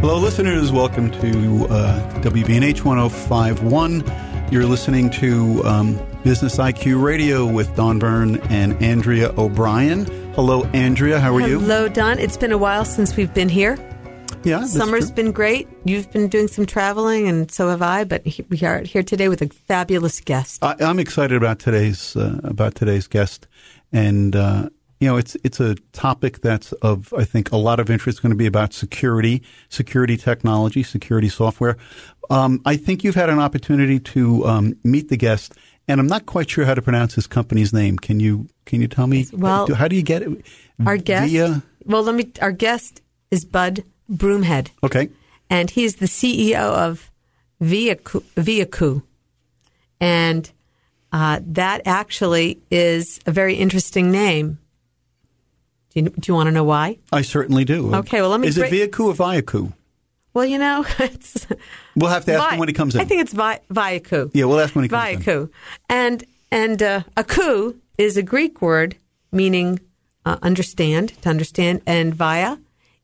Hello, listeners. Welcome to WBNH 105.1. You're listening to Business IQ Radio with Don Byrne and Andrea O'Brien. Hello, Andrea. How are you? Hello, Don. It's been a while since we've been here. Yeah, Summer's been great. You've been doing some traveling, and so have I. But we are here today with a fabulous guest. I'm excited about today's guest, and it's a topic that's of, I think, a lot of interest. It's going to be about security technology, security software. I think you've had an opportunity to meet the guest, and I'm not quite sure how to pronounce his company's name. Can you tell me? Well, how do you get it? Our guest. Our guest is Bud Broomhead. Okay, and he's the CEO of Viaku, and that actually is a very interesting name. Do you want to know why? I certainly do. Okay, well, let me... Is it Viaku or Viaku? Well, we'll have to ask him when he comes in. I think it's Viaku. Yeah, we'll ask when he comes in. Viaku. And aku is a Greek word meaning to understand, and via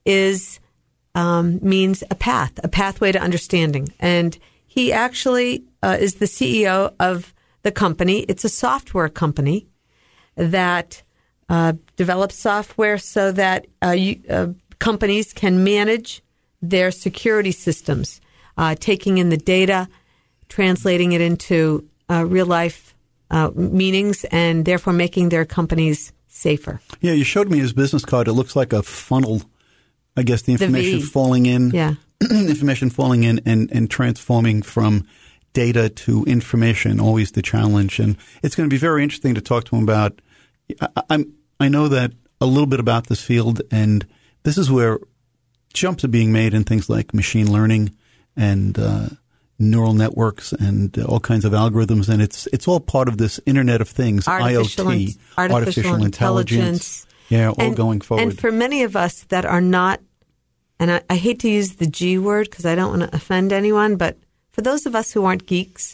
means a pathway to understanding. And he actually is the CEO of the company. It's a software company that develops software so that companies can manage their security systems, taking in the data, translating it into real-life meanings, and therefore making their companies safer. Yeah, you showed me his business card. It looks like a funnel. I guess the information falling in, information falling in and transforming from data to information, always the challenge. And it's going to be very interesting to talk to him about. I know that a little bit about this field, and this is where jumps are being made in things like machine learning and neural networks and all kinds of algorithms, and it's all part of this Internet of Things, IoT, artificial intelligence. Yeah, all going forward. And for many of us that are not, and I hate to use the G word because I don't want to offend anyone, but for those of us who aren't geeks,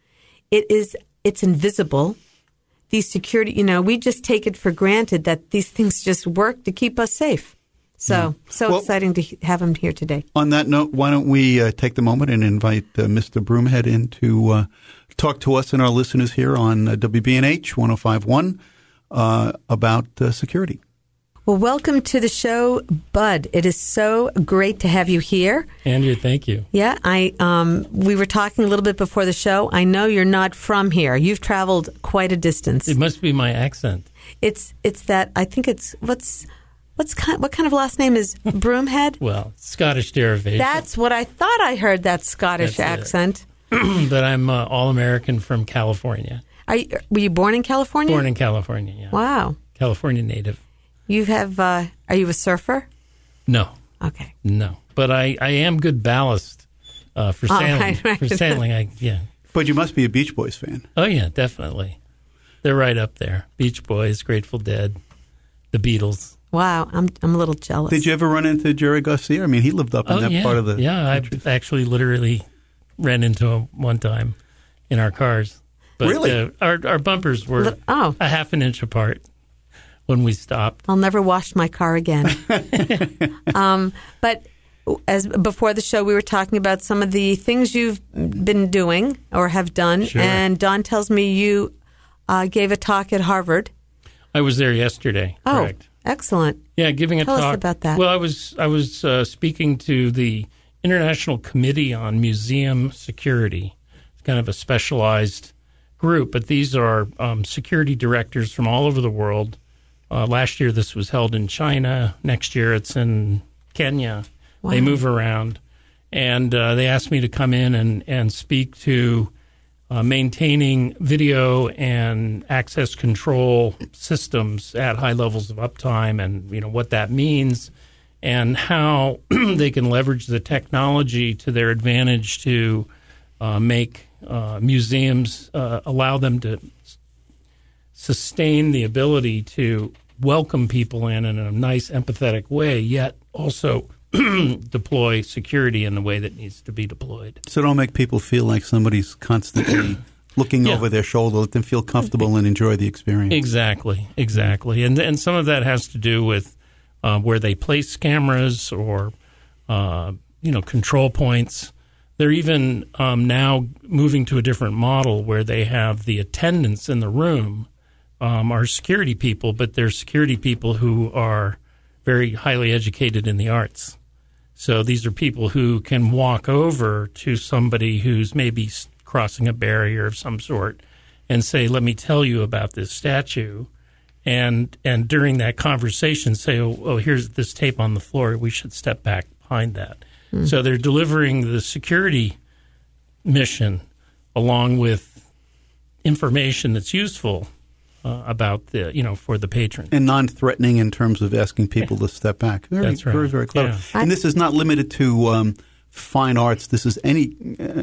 it's invisible. These security, we just take it for granted that these things just work to keep us safe. So exciting to have him here today. On that note, why don't we take the moment and invite Mr. Broomhead in to talk to us and our listeners here on WBNH 105.1 about security. Well, welcome to the show, Bud. It is so great to have you here. Andrew, thank you. Yeah, we were talking a little bit before the show. I know you're not from here. You've traveled quite a distance. It must be my accent. It's that I think it's what kind of last name is Broomhead? Well, Scottish derivation. That's what I thought. I heard that Scottish accent. But I'm all-American from California. Were you born in California? Born in California, yeah. Wow. California native. You have, are you a surfer? No. Okay. No. But I am good ballast for sailing. Right. For sailing, yeah. But you must be a Beach Boys fan. Oh, yeah, definitely. They're right up there. Beach Boys, Grateful Dead, the Beatles. Wow, I'm a little jealous. Did you ever run into Jerry Garcia? I mean, he lived up in that part of the country. I actually literally ran into him one time in our cars. But, really? Our bumpers were a half an inch apart when we stopped. I'll never wash my car again. But as before the show, we were talking about some of the things you've been doing or have done. Sure. And Don tells me you gave a talk at Harvard. I was there yesterday. Correct. Excellent. Yeah, giving a talk. Tell us about that. Well, I was speaking to the International Committee on Museum Security. It's kind of a specialized group, but these are security directors from all over the world. Last year, this was held in China. Next year, it's in Kenya. Wow. They move around. And they asked me to come in and speak to maintaining video and access control systems at high levels of uptime and, what that means and how they can leverage the technology to their advantage to make museums, allow them to sustain the ability to welcome people in a nice, empathetic way, yet also deploy security in the way that needs to be deployed. So don't make people feel like somebody's constantly looking over their shoulder. Let them feel comfortable and enjoy the experience. Exactly. And some of that has to do with where they place cameras or control points. They're even now moving to a different model where they have the attendants in the room are security people, but they're security people who are very highly educated in the arts. So these are people who can walk over to somebody who's maybe crossing a barrier of some sort and say, let me tell you about this statue. And during that conversation say, oh, here's this tape on the floor. We should step back behind that. Mm. So they're delivering the security mission along with information that's useful about for the patron. And non-threatening in terms of asking people to step back. That's right. Very, very clever. Yeah. And this is not limited to fine arts. This is any,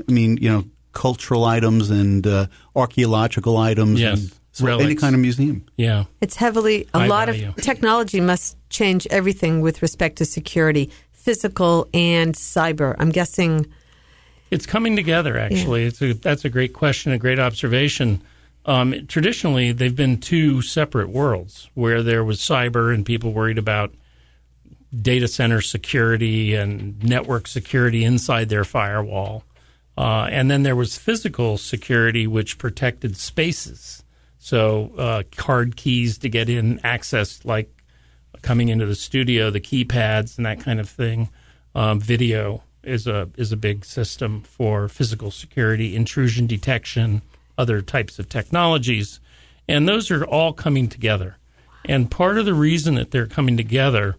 cultural items and archaeological items. Yes. And so any kind of museum. Yeah. It's heavily, a lot of technology must change everything with respect to security, physical and cyber. I'm guessing. It's coming together, actually. Yeah. That's a great question, a great observation. Traditionally, they've been two separate worlds where there was cyber and people worried about data center security and network security inside their firewall. And then there was physical security, which protected spaces. So card keys to get in, access like coming into the studio, the keypads and that kind of thing. Video is a big system for physical security, intrusion detection, other types of technologies. And those are all coming together. And part of the reason that they're coming together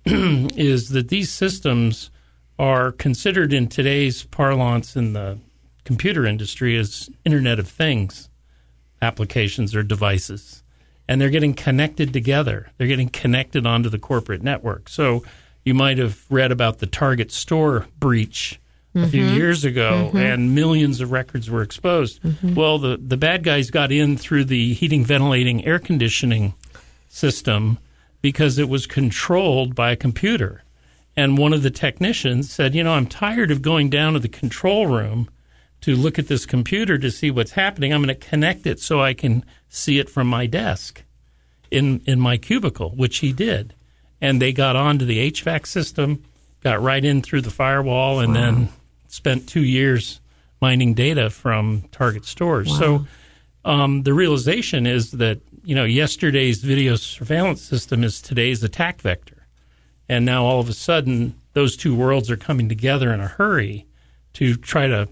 is that these systems are considered in today's parlance in the computer industry as Internet of Things applications or devices. And they're getting connected together. They're getting connected onto the corporate network. So you might have read about the Target store breach a few years ago, and millions of records were exposed. Well, the bad guys got in through the heating, ventilating, air conditioning system because it was controlled by a computer. And one of the technicians said, I'm tired of going down to the control room to look at this computer to see what's happening. I'm going to connect it so I can see it from my desk in my cubicle, which he did. And they got onto the HVAC system, got right in through the firewall, and then spent 2 years mining data from Target stores. Wow. So the realization is that, yesterday's video surveillance system is today's attack vector. And now all of a sudden, those two worlds are coming together in a hurry to try to,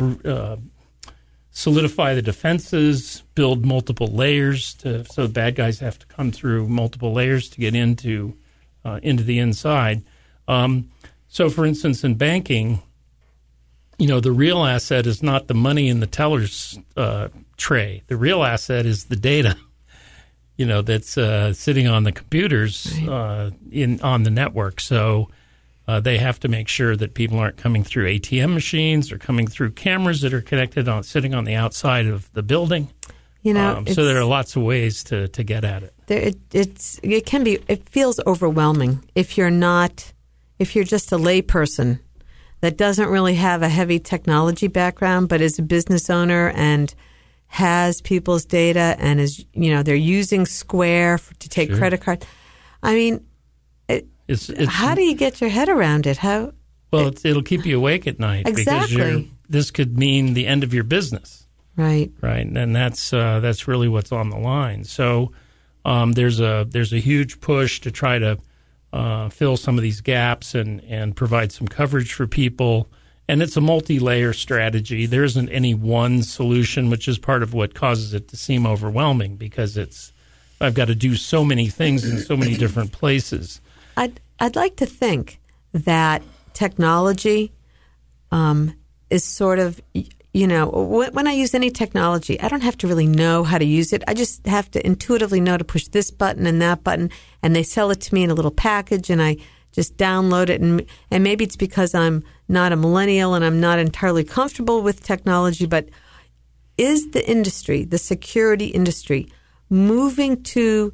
solidify the defenses, build multiple layers so the bad guys have to come through multiple layers to get into the inside. So, for instance, in banking, the real asset is not the money in the teller's tray. The real asset is the data, that's sitting on the computers on the network. So they have to make sure that people aren't coming through ATM machines or coming through cameras that are connected sitting on the outside of the building. So there are lots of ways to get at it. It feels overwhelming if you're just a lay person that doesn't really have a heavy technology background, but is a business owner and has people's data and is, they're using Square to take credit cards. I mean, how do you get your head around it? It'll keep you awake at night. Exactly. Because this could mean the end of your business. Right. Right. And that's really what's on the line. So there's a huge push to try to fill some of these gaps and provide some coverage for people. And it's a multi-layer strategy. There isn't any one solution, which is part of what causes it to seem overwhelming because I've got to do so many things in so many different places. I'd like to think that technology is sort of, when I use any technology, I don't have to really know how to use it. I just have to intuitively know to push this button and that button, and they sell it to me in a little package, and I just download it. And maybe it's because I'm not a millennial and I'm not entirely comfortable with technology, but is the industry, the security industry, moving to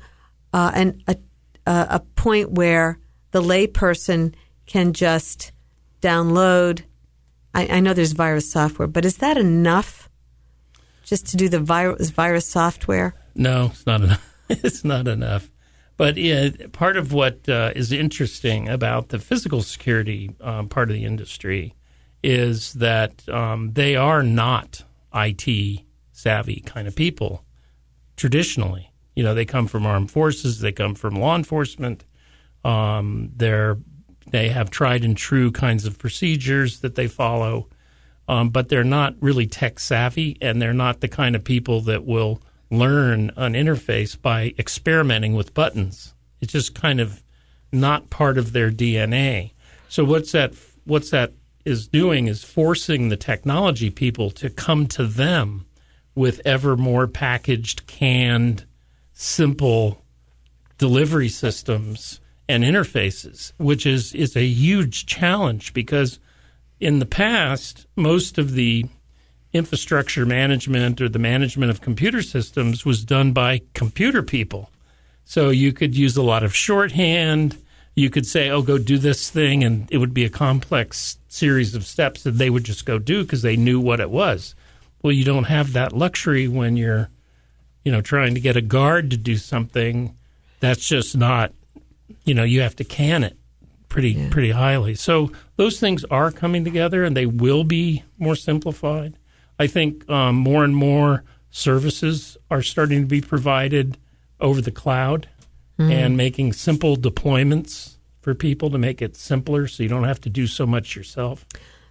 a point where the layperson can just download? I know there's virus software, but is that enough just to do the virus software? No, it's not enough. It's not enough. But part of what is interesting about the physical security part of the industry is that they are not IT savvy kind of people traditionally. They come from armed forces, they come from law enforcement. They have tried and true kinds of procedures that they follow, but they're not really tech savvy, and they're not the kind of people that will learn an interface by experimenting with buttons. It's just kind of not part of their DNA. So what's that is doing is forcing the technology people to come to them with ever more packaged, canned, simple delivery systems and interfaces, which is a huge challenge because in the past, most of the infrastructure management or the management of computer systems was done by computer people. So you could use a lot of shorthand. You could say, go do this thing, and it would be a complex series of steps that they would just go do because they knew what it was. Well, you don't have that luxury when you're, trying to get a guard to do something. That's just not, you have to can it pretty highly. So those things are coming together, and they will be more simplified. I think more and more services are starting to be provided over the cloud and making simple deployments for people to make it simpler so you don't have to do so much yourself.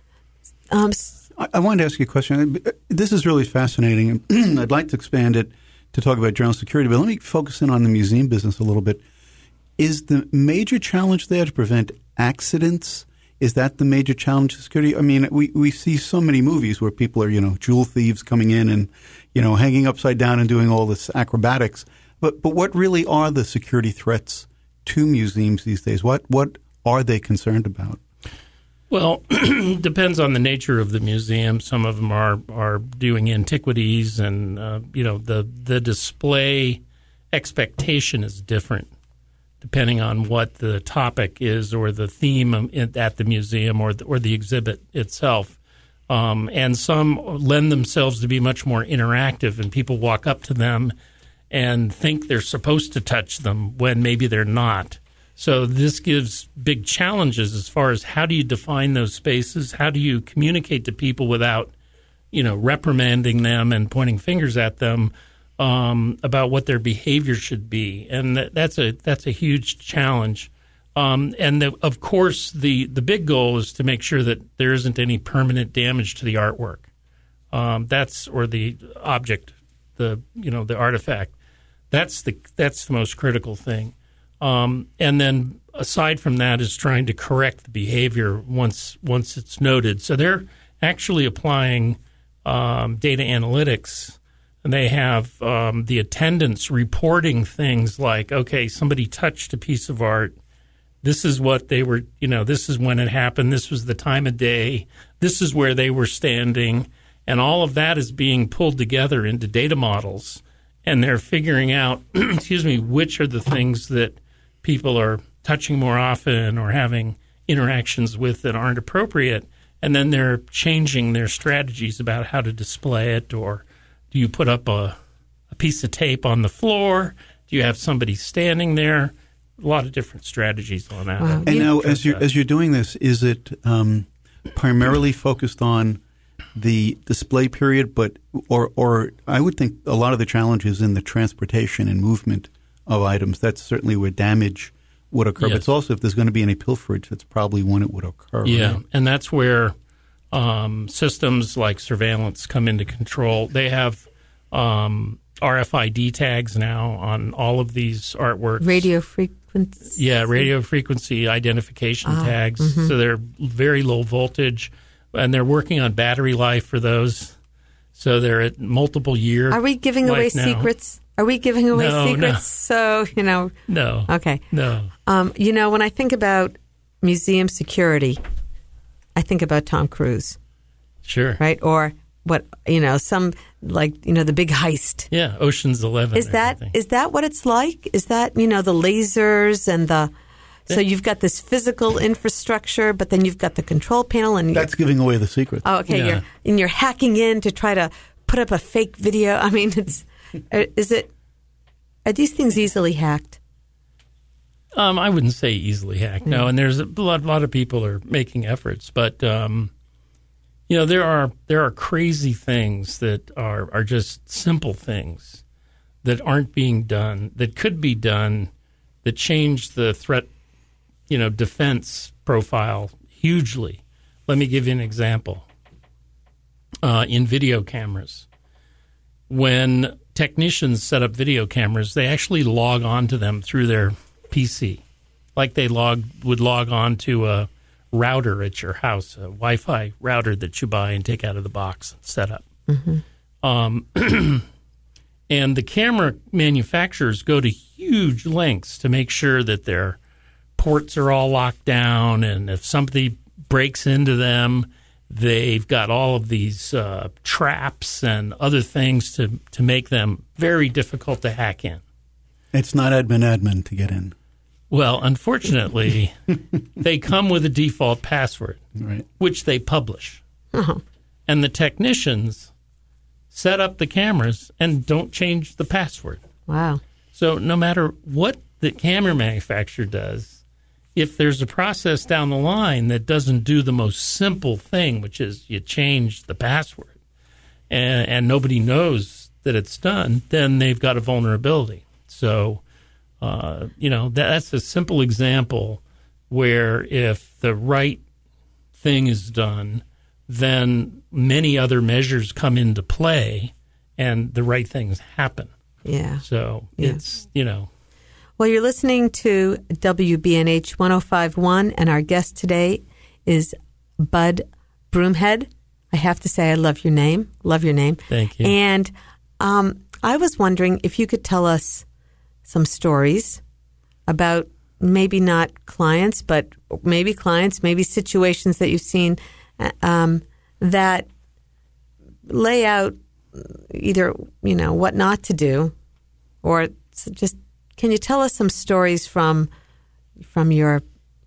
I wanted to ask you a question. This is really fascinating. I'd like to expand it to talk about general security, but let me focus in on the museum business a little bit. Is the major challenge there to prevent accidents? Is that the major challenge to security? I mean, we see so many movies where people are, jewel thieves coming in and, hanging upside down and doing all this acrobatics. But what really are the security threats to museums these days? What are they concerned about? Well, depends on the nature of the museum. Some of them are doing antiquities, and the display expectation is different depending on what the topic is or the theme at the museum or the exhibit itself. And some lend themselves to be much more interactive, and people walk up to them and think they're supposed to touch them when maybe they're not. So this gives big challenges as far as how do you define those spaces? How do you communicate to people without, reprimanding them and pointing fingers at them about what their behavior should be? And that's a huge challenge. Of course, the big goal is to make sure that there isn't any permanent damage to the artwork. Or the object, the artifact. That's the most critical thing. And then aside from that is trying to correct the behavior once it's noted. So they're actually applying data analytics, and they have the attendants reporting things like, okay, somebody touched a piece of art. This is what they were, this is when it happened. This was the time of day. This is where they were standing. And all of that is being pulled together into data models. And they're figuring out, which are the things that people are touching more often or having interactions with that aren't appropriate. And then they're changing their strategies about how to display it. Or do you put up a piece of tape on the floor? Do you have somebody standing there? A lot of different strategies on that. Wow. And now, as you're doing this, is it primarily focused on the display period, or I would think a lot of the challenge is in the transportation and movement of items. That's certainly where damage would occur. Yes. But it's also, if there's going to be any pilferage, that's probably when it would occur. Yeah, right? And that's where systems like surveillance come into control. They have RFID tags now on all of these artworks. Radio frequency. Yeah, radio frequency identification tags. Mm-hmm. So they're very low voltage. And they're working on battery life for those. So they're at multiple years. Are we giving away secrets? Are we giving away secrets? No. So, No. Okay. No. When I think about museum security, I think about Tom Cruise. Sure. Right? Or what, some the big heist. Yeah, Ocean's 11. Is that what it's like? Is that, the lasers and the... So you've got this physical infrastructure, but then you've got the control panel, and that's giving away the secret. Oh, okay. Yeah. You're hacking in to try to put up a fake video. I mean, are these things easily hacked? I wouldn't say easily hacked, no. And there's a lot of people are making efforts, but there are crazy things that are just simple things that aren't being done, that could be done, that change the threat, defense profile hugely. Let me give you an example. In video cameras, when technicians set up video cameras, they actually log on to them through their PC, like they would log on to a router at your house, a Wi-Fi router that you buy and take out of the box and set up. Mm-hmm. And the camera manufacturers go to huge lengths to make sure that their ports are all locked down, and if somebody breaks into them, they've got all of these traps and other things to make them very difficult to hack in. It's not admin to get in. Well, unfortunately, they come with a default password, right, which they publish. Uh-huh. And the technicians set up the cameras and don't change the password. Wow. So no matter what the camera manufacturer does, if there's a process down the line that doesn't do the most simple thing, which is you change the password, and nobody knows that it's done, then they've got a vulnerability. So, that's a simple example where if the right thing is done, then many other measures come into play and the right things happen. Yeah. So it's, Well, you're listening to WBNH 105.1, and our guest today is Bud Broomhead. I have to say I love your name. Love your name. Thank you. And I was wondering if you could tell us some stories about maybe not clients, but maybe clients, maybe situations that you've seen that lay out either, what not to do, or just, can you tell us some stories from your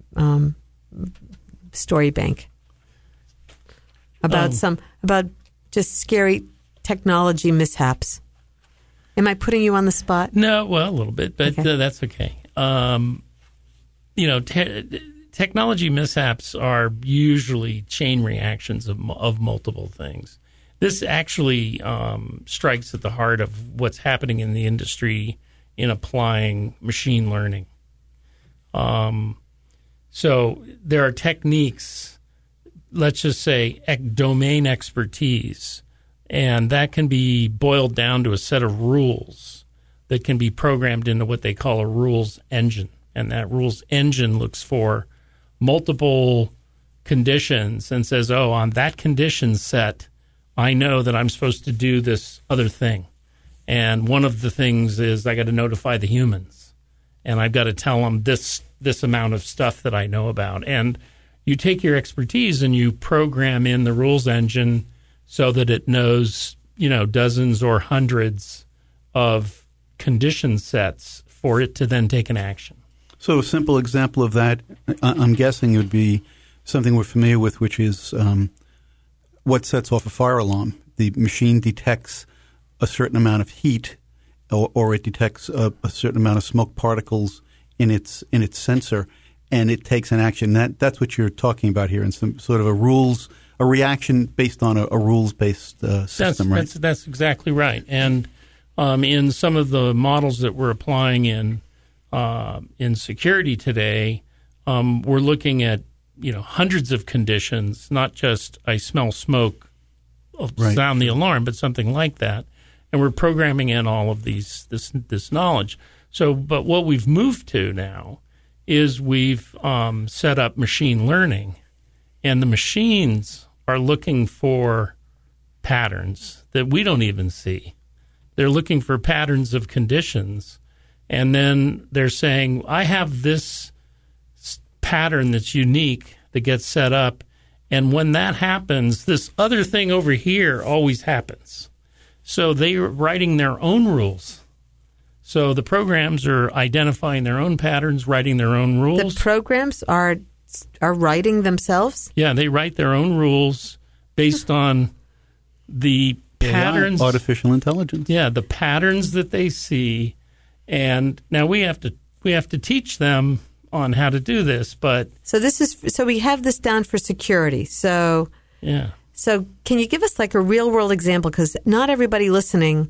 story bank about about just scary technology mishaps? Am I putting you on the spot? No, well, a little bit, but okay. That's okay. Technology mishaps are usually chain reactions of multiple things. This actually strikes at the heart of what's happening in the industry in applying machine learning. So there are techniques, let's just say domain expertise, and that can be boiled down to a set of rules that can be programmed into what they call a rules engine. And that rules engine looks for multiple conditions and says, on that condition set, I know that I'm supposed to do this other thing. And one of the things is I got to notify the humans, and I've got to tell them this amount of stuff that I know about. And you take your expertise and you program in the rules engine so that it knows, dozens or hundreds of condition sets for it to then take an action. So a simple example of that, I'm guessing, would be something we're familiar with, which is what sets off a fire alarm. The machine detects a certain amount of heat, or it detects a certain amount of smoke particles in its sensor, and it takes an action. That's what you're talking about here, in some sort of a reaction based on a rules-based system, right? That's exactly right. And in some of the models that we're applying in security today, we're looking at hundreds of conditions, not just I smell smoke, sound the alarm, but something like that. And we're programming in all of this knowledge. So, but what we've moved to now is we've set up machine learning, and the machines are looking for patterns that we don't even see. They're looking for patterns of conditions, and then they're saying, I have this pattern that's unique that gets set up, and when that happens, this other thing over here always happens. So they are writing their own rules. So the programs are identifying their own patterns, writing their own rules. The programs are writing themselves? Yeah, they write their own rules based on the patterns. Artificial intelligence. Yeah, the patterns that they see. And now we have to teach them on how to do this. But so we have this down for security. So yeah. So can you give us like a real world example? Because not everybody listening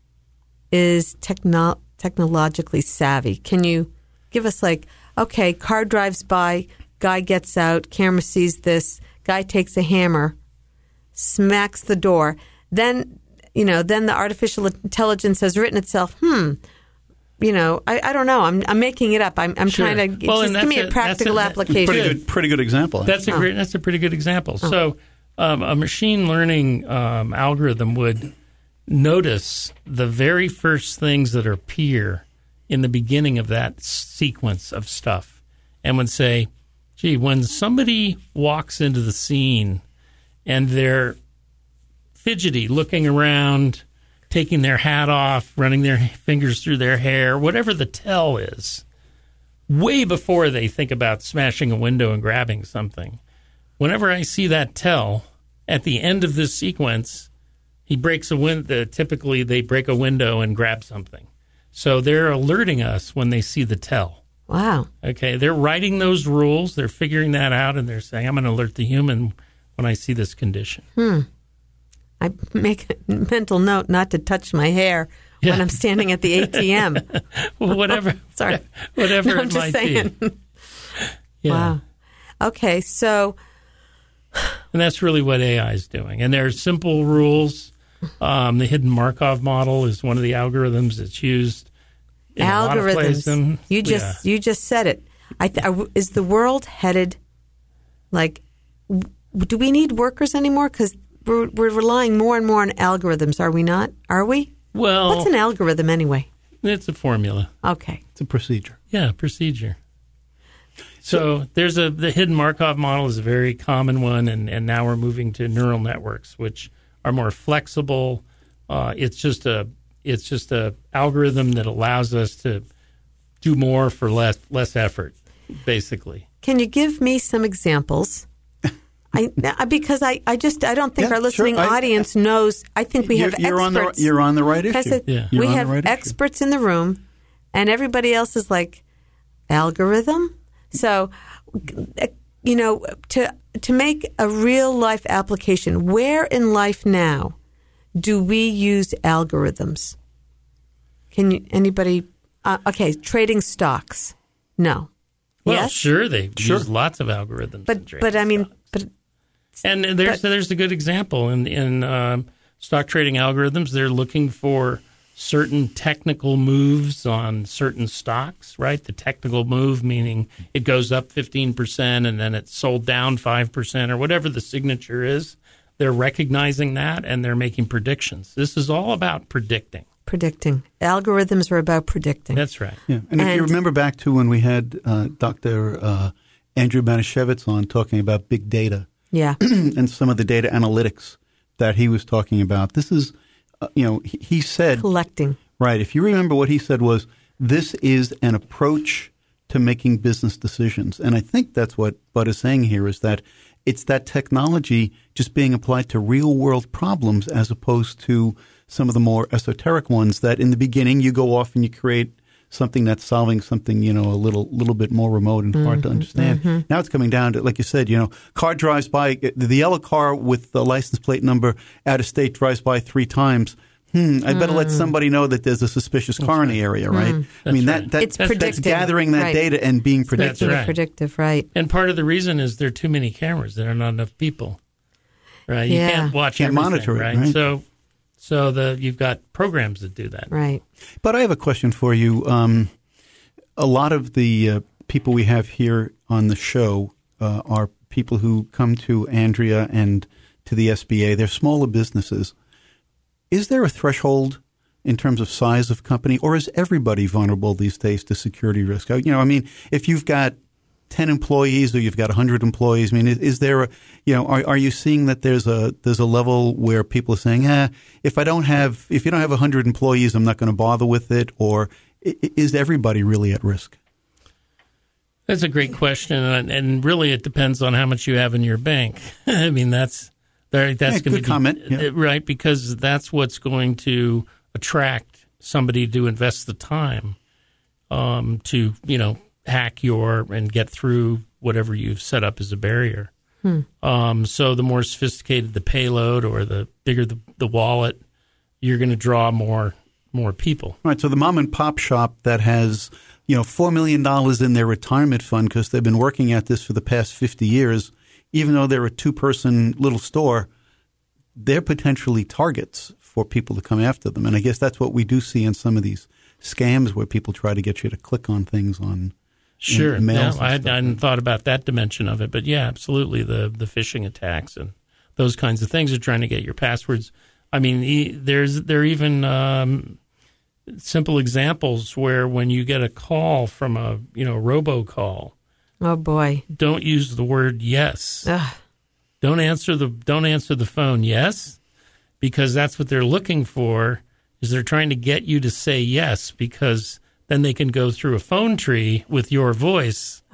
is technologically savvy. Can you give us like, okay, car drives by, guy gets out, camera sees this, guy takes a hammer, smacks the door. Then the artificial intelligence has written itself, I don't know. I'm making it up. I'm sure. trying to just give me a practical application. Pretty good example. That's a pretty good example. Oh. So a machine learning algorithm would notice the very first things that appear in the beginning of that sequence of stuff and would say, gee, when somebody walks into the scene and they're fidgety, looking around, taking their hat off, running their fingers through their hair, whatever the tell is, way before they think about smashing a window and grabbing something. Whenever I see that tell, at the end of this sequence, he breaks a window. Typically, they break a window and grab something. So they're alerting us when they see the tell. Wow. Okay, they're writing those rules. They're figuring that out, and they're saying, I'm going to alert the human when I see this condition. I make a mental note not to touch my hair when I'm standing at the ATM. Well, whatever. Sorry. Whatever I'm it just might saying. be. Yeah. Wow. Okay, so... And that's really what AI is doing. And there are simple rules. The hidden Markov model is one of the algorithms that's used in a lot of places. You just said it. Is the world headed, like, do we need workers anymore? Because we're relying more and more on algorithms, are we not? Are we? Well, what's an algorithm anyway? It's a formula. Okay. It's a procedure. Yeah, procedure. So there's the hidden Markov model is a very common one, and now we're moving to neural networks, which are more flexible. It's just a algorithm that allows us to do more for less effort, basically. Can you give me some examples? Because I don't think our listening audience knows. I think we have experts. You're on the right issue. We have experts in the room, and everybody else is like, algorithm? So, to make a real life application, where in life now do we use algorithms? Anybody? Trading stocks? No. Well, yes? sure, they use lots of algorithms. And there's a good example in stock trading algorithms. They're looking for certain technical moves on certain stocks, right? The technical move meaning it goes up 15% and then it's sold down 5% or whatever the signature is. They're recognizing that and they're making predictions. This is all about predicting. Predicting. Algorithms are about predicting. That's right. Yeah. And if you remember back to when we had Dr. Andrew Banishevitz on talking about big data and some of the data analytics that he was talking about, this is he said... Collecting. Right. If you remember what he said was, this is an approach to making business decisions. And I think that's what Bud is saying here is that it's that technology just being applied to real-world problems as opposed to some of the more esoteric ones that in the beginning you go off and you create something that's solving something, a little bit more remote and hard to understand. Mm-hmm. Now it's coming down to, like you said, car drives by, the yellow car with the license plate number out of state drives by 3 times. I better let somebody know that there's a suspicious car in the area, right? I mean, it's that's gathering that data and being predictive. That's right. Predictive, right. And part of the reason is there are too many cameras. There are not enough people, right? You can't watch everything, monitor it, right? So you've got programs that do that. Right. But I have a question for you. A lot of the people we have here on the show are people who come to Andrea and to the SBA. They're smaller businesses. Is there a threshold in terms of size of company, or is everybody vulnerable these days to security risk? If you've got 10 employees or you've got 100 employees, is there are you seeing that there's a level where people are saying, if you don't have 100 employees, I'm not going to bother with it, or is everybody really at risk? That's a great question, and really it depends on how much you have in your bank. I mean, that's going to be good comment, right? Because that's what's going to attract somebody to invest the time to, hack and get through whatever you've set up as a barrier. So the more sophisticated the payload or the bigger the wallet, you're going to draw more people. Right. So the mom and pop shop that has, $4 million in their retirement fund because they've been working at this for the past 50 years, even though they're a 2-person little store, they're potentially targets for people to come after them. And I guess that's what we do see in some of these scams where people try to get you to click on things on Sure. emails. I hadn't thought about that dimension of it. But, yeah, absolutely, the phishing attacks and those kinds of things are trying to get your passwords. I mean, there are even simple examples where when you get a call from a robocall. Oh boy! Don't use the word yes. Ugh. Don't answer the phone yes, because that's what they're looking for. Is they're trying to get you to say yes because then they can go through a phone tree with your voice.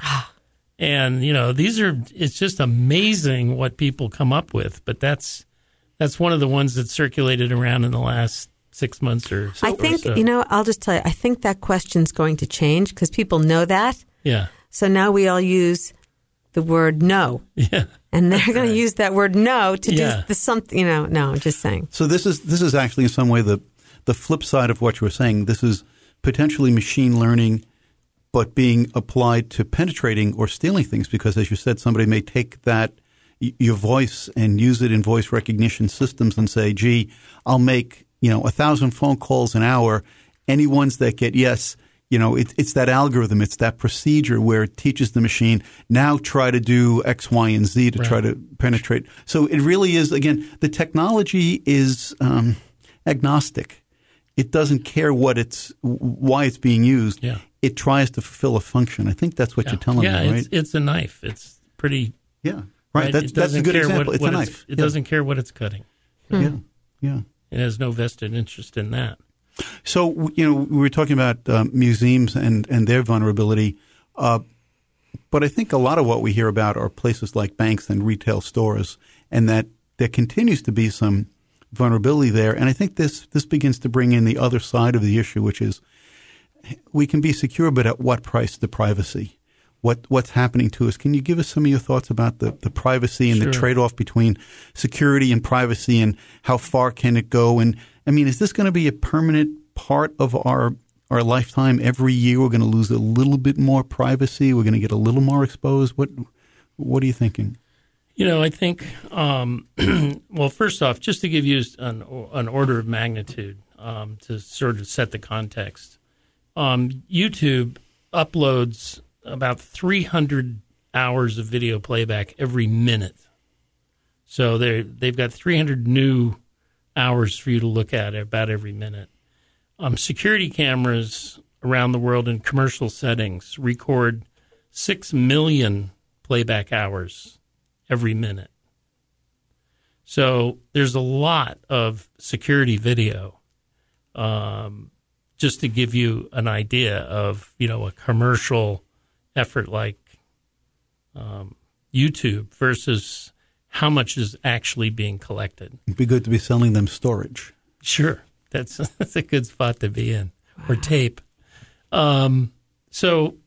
And it's just amazing what people come up with. But that's one of the ones that circulated around in the last 6 months or so. I think, I'll just tell you, I think that question's going to change because people know that. Yeah. So now we all use the word no. Yeah. And they're going to use that word no to do the something, no, I'm just saying. So this is actually in some way the flip side of what you were saying. This is potentially machine learning, but being applied to penetrating or stealing things because, as you said, somebody may take that your voice and use it in voice recognition systems and say, gee, I'll make 1,000 phone calls an hour. Any ones that get yes, it's that algorithm, it's that procedure where it teaches the machine, now try to do X, Y, and Z to try to penetrate. So it really is, again, the technology is agnostic. It doesn't care why it's being used. Yeah. It tries to fulfill a function. I think that's what you're telling me, right? Yeah, it's a knife. It's pretty. Yeah, right. That's a good example. It's a knife. It doesn't care what it's cutting. Yeah. It has no vested interest in that. So, we were talking about museums and their vulnerability, but I think a lot of what we hear about are places like banks and retail stores, and that there continues to be some vulnerability there. And I think this begins to bring in the other side of the issue, which is we can be secure, but at what price to privacy? What's happening to us? Can you give us some of your thoughts about the privacy and the trade-off between security and privacy, and how far can it go? And I mean, is this going to be a permanent part of our lifetime? Every year we're going to lose a little bit more privacy. We're going to get a little more exposed. What are you thinking? I think, well, first off, just to give you an order of magnitude to sort of set the context, YouTube uploads about 300 hours of video playback every minute. So they've got 300 new hours for you to look at about every minute. Security cameras around the world in commercial settings record 6 million playback hours every minute. So there's a lot of security video, just to give you an idea of, a commercial effort like YouTube versus how much is actually being collected. It'd be good to be selling them storage. Sure. That's a good spot to be in. Wow. Or tape. So,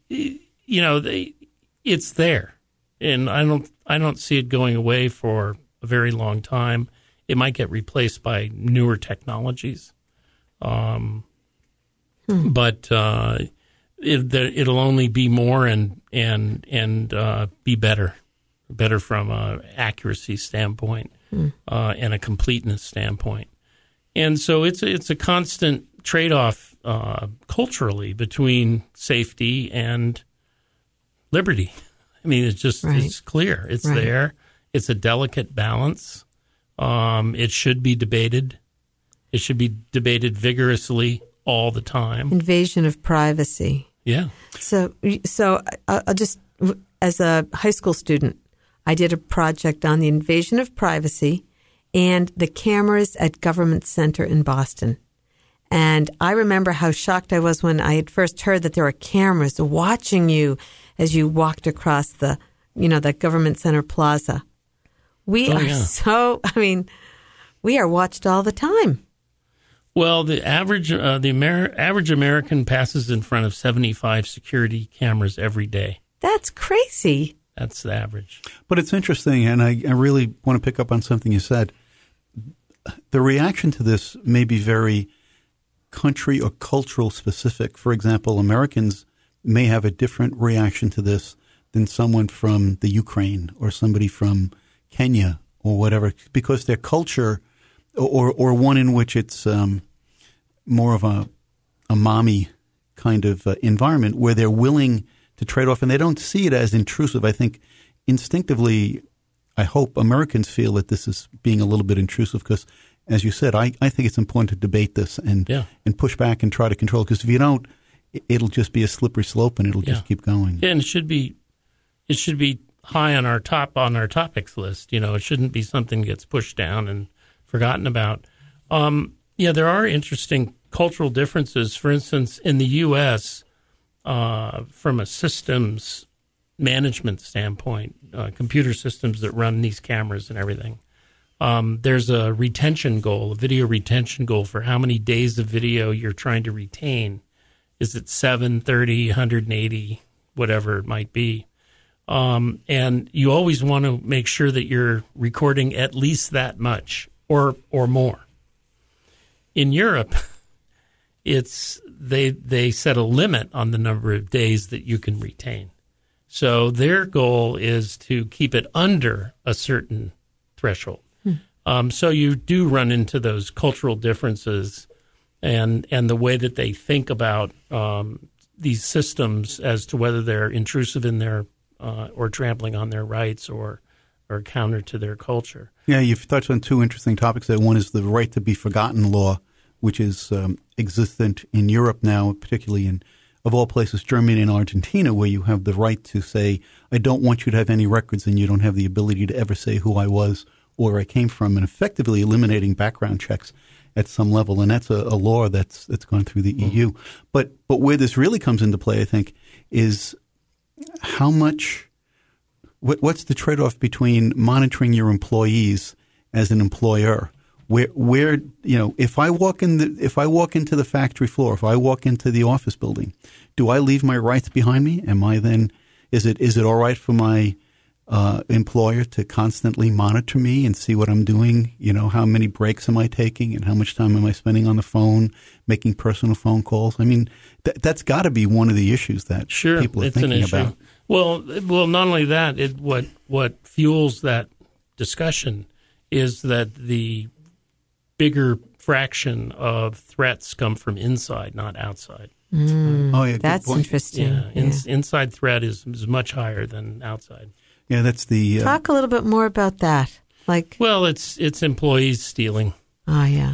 it's there. And I don't see it going away for a very long time. It might get replaced by newer technologies, but it'll only be more and be better from an accuracy standpoint and a completeness standpoint. And so it's a constant trade-off culturally between safety and liberty. I mean, it's clear. It's there. It's a delicate balance. It should be debated. It should be debated vigorously all the time. Invasion of privacy. Yeah. So I'll just, as a high school student, I did a project on the invasion of privacy and the cameras at Government Center in Boston. And I remember how shocked I was when I had first heard that there were cameras watching you as you walked across the Government Center Plaza. We are watched all the time. Well, the average American passes in front of 75 security cameras every day. That's crazy. That's the average. But it's interesting, and I really want to pick up on something you said. The reaction to this may be very country or cultural specific. For example, Americans may have a different reaction to this than someone from the Ukraine or somebody from Kenya or whatever, because their culture or one in which it's more of a mommy kind of environment where they're willing to trade off, and they don't see it as intrusive. I think instinctively, I hope Americans feel that this is being a little bit intrusive because, as you said, I think it's important to debate this and push back and try to control it, because if you don't, it'll just be a slippery slope and it'll just keep going. Yeah, and it should be high on our topics list. It shouldn't be something that gets pushed down and forgotten about. There are interesting cultural differences. For instance, in the U.S., from a systems management standpoint, computer systems that run these cameras and everything, there's a retention goal, a video retention goal for how many days of video you're trying to retain. Is it 7, 30, 180, whatever it might be? And you always want to make sure that you're recording at least that much or more. In Europe, they set a limit on the number of days that you can retain. So their goal is to keep it under a certain threshold. So you do run into those cultural differences and the way that they think about these systems as to whether they're intrusive in their or trampling on their rights or counter to their culture. Yeah, you've touched on two interesting topics there. One is the right to be forgotten law, which is existent in Europe now, particularly in, of all places, Germany and Argentina, where you have the right to say, I don't want you to have any records and you don't have the ability to ever say who I was or where I came from, and effectively eliminating background checks at some level. And that's a law that's gone through the EU. But where this really comes into play, I think, is how much what's the trade-off between monitoring your employees as an employer? Where if I walk into the factory floor, if I walk into the office building, do I leave my rights behind me? Am I then is it all right for my employer to constantly monitor me and see what I'm doing? How many breaks am I taking and how much time am I spending on the phone, making personal phone calls? I mean, that's got to be one of the issues that people are thinking about. Well, not only that, what fuels that discussion is that the bigger fraction of threats come from inside, not outside. That's interesting. Yeah, inside threat is much higher than outside. Yeah, that's the talk a little bit more about that. It's employees stealing. Oh yeah.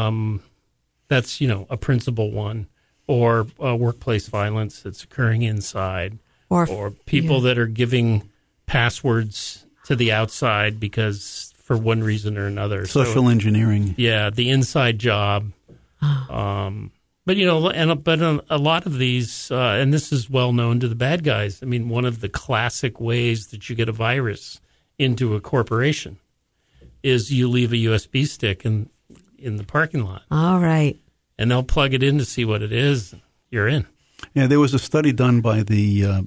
That's a principal one, or workplace violence that's occurring inside, or people that are giving passwords to the outside because for one reason or another. Social engineering. Yeah, the inside job. But a lot of these, and this is well known to the bad guys. I mean, one of the classic ways that you get a virus into a corporation is you leave a USB stick in the parking lot. All right. And they'll plug it in to see what it is. You're in. Yeah, there was a study done by the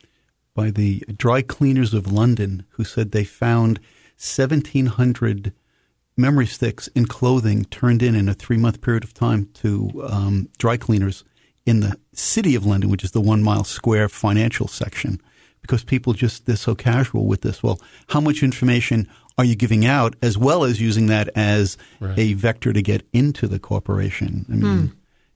dry cleaners of London who said they found 1,700 memory sticks in clothing turned in a 3-month period of time to dry cleaners in the city of London, which is the 1 mile square financial section, because people they're so casual with this. Well, how much information are you giving out, as well as using that as a vector to get into the corporation? I mean,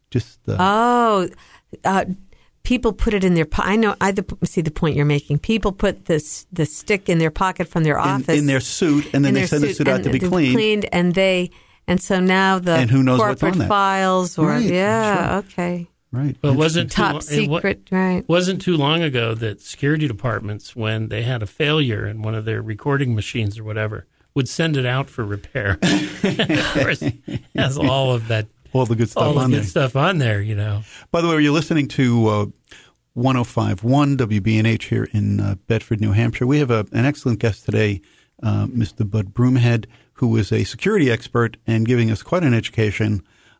people put it in their pocket. I see the point you're making. People put the stick in their pocket from their office. In their suit, and then they send the suit out to be cleaned. And so now the and who knows corporate files or, okay. Right. But wasn't top secret, right. Wasn't too long ago that security departments, when they had a failure in one of their recording machines or whatever, would send it out for repair. Of course, it has all of that. All the good stuff on there, By the way, you're listening to 105.1 WBNH here in Bedford, New Hampshire. We have an excellent guest today, Mr. Bud Broomhead, who is a security expert and giving us quite an education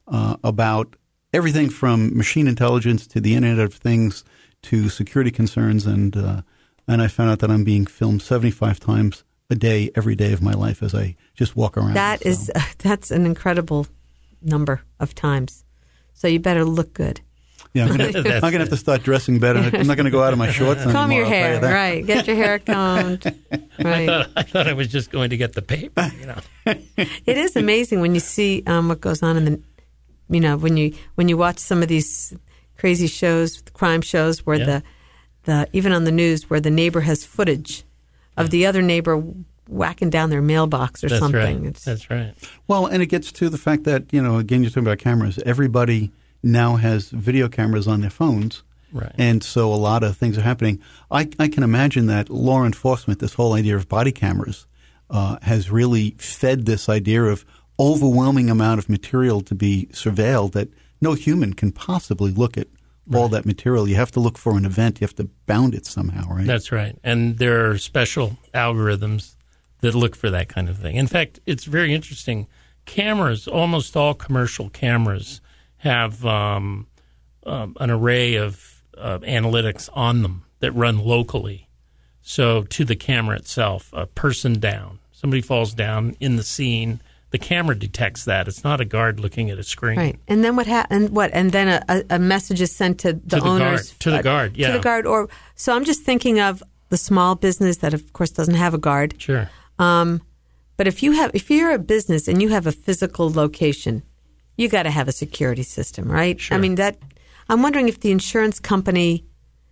about everything from machine intelligence to the Internet of Things to security concerns, and I found out that I'm being filmed 75 times a day, every day of my life as I just walk around. That's an incredible number of times. So you better look good. Yeah, I'm gonna have to start dressing better. I'm not going to go out of my shorts anymore. Comb your hair, right? Get your hair combed. Right. I thought I was just going to get the paper. It is amazing when you see what goes on in the, when you watch some of these crazy shows, crime shows, where the even on the news, where the neighbor has footage of the other neighbor whacking down their mailbox or something. Right. That's right. Well, and it gets to the fact that, again, you're talking about cameras. Everybody now has video cameras on their phones. Right. And so a lot of things are happening. I can imagine that law enforcement, this whole idea of body cameras, has really fed this idea of overwhelming amount of material to be surveilled that no human can possibly look at all that material. You have to look for an event. You have to bound it somehow, right? That's right. And there are special algorithms that look for that kind of thing. In fact, it's very interesting. Cameras, almost all commercial cameras, have an array of analytics on them that run locally. So to the camera itself, a person down, somebody falls down in the scene, the camera detects that. It's not a guard looking at a screen. Right. And then what happens? And then a message is sent to the owners. To the guard, yeah. To the guard. So I'm just thinking of the small business that, of course, doesn't have a guard. Sure. But if you're a business and you have a physical location, you got to have a security system, right? Sure. I mean, I'm wondering if the insurance company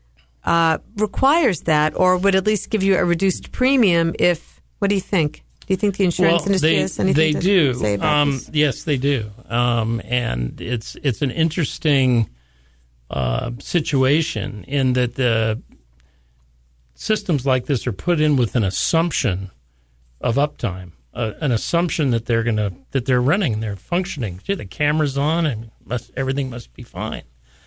requires that, or would at least give you a reduced premium if. What do you think? Do you think the insurance industry has anything to say about this? Yes, they do. And it's an interesting situation in that the systems like this are put in with an assumption of uptime, an assumption that they're running, they're functioning. Gee, the camera's on, and everything must be fine,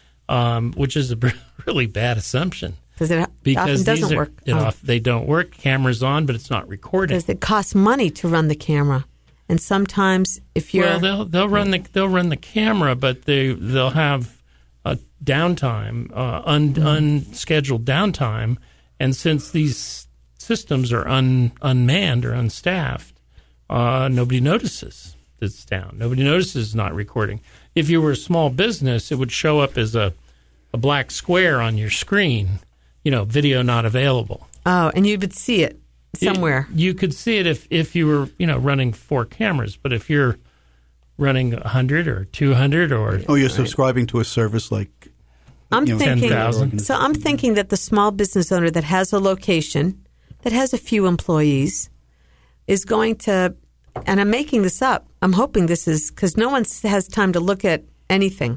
which is a really bad assumption. Because it often doesn't work. They don't work. Camera's on, but it's not recording. Because it costs money to run the camera, and sometimes if you're they'll run the camera, but they'll have a downtime, unscheduled downtime, and since these systems are unmanned or unstaffed, nobody notices it's down. Nobody notices it's not recording. If you were a small business, it would show up as a black square on your screen. Video not available. Oh, and you would see it somewhere. You could see it if you were, running 4 cameras. But if you're running 100 or 200 or... Oh, you're subscribing to a service like... I'm thinking 10,000. So I'm thinking that the small business owner that has a location, that has a few employees, is going to... And I'm making this up. I'm hoping this is... Because no one has time to look at anything.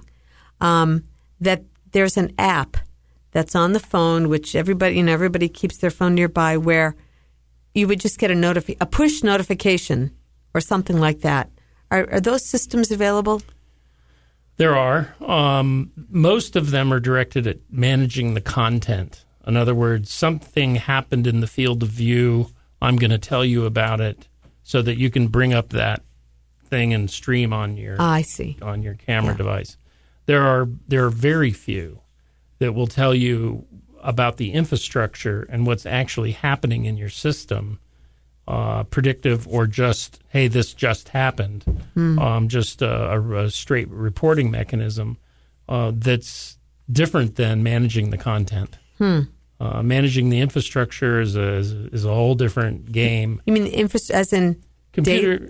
That there's an app that's on the phone, which everybody keeps their phone nearby, where you would just get a push notification or something like that. Are those systems available? There are. Most of them are directed at managing the content. In other words, something happened in the field of view. I'm going to tell you about it so that you can bring up that thing and stream on your on your camera device. There are very few that will tell you about the infrastructure and what's actually happening in your system, predictive or just, hey, this just happened, just a straight reporting mechanism that's different than managing the content. Managing the infrastructure is a whole different game. You mean as in computer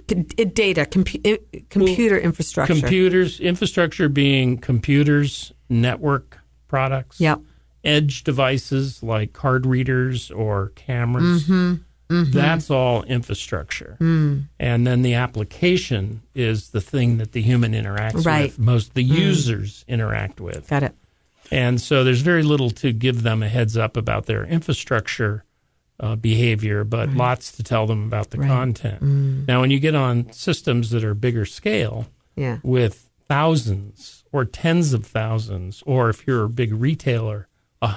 infrastructure? Infrastructure being computers, network products, edge devices like card readers or cameras. That's all infrastructure. And then the application is the thing that the human interacts with, most the users interact with. Got it. And so there's very little to give them a heads up about their infrastructure behavior, but lots to tell them about the content. Now, when you get on systems that are bigger scale with thousands or tens of thousands, or if you're a big retailer,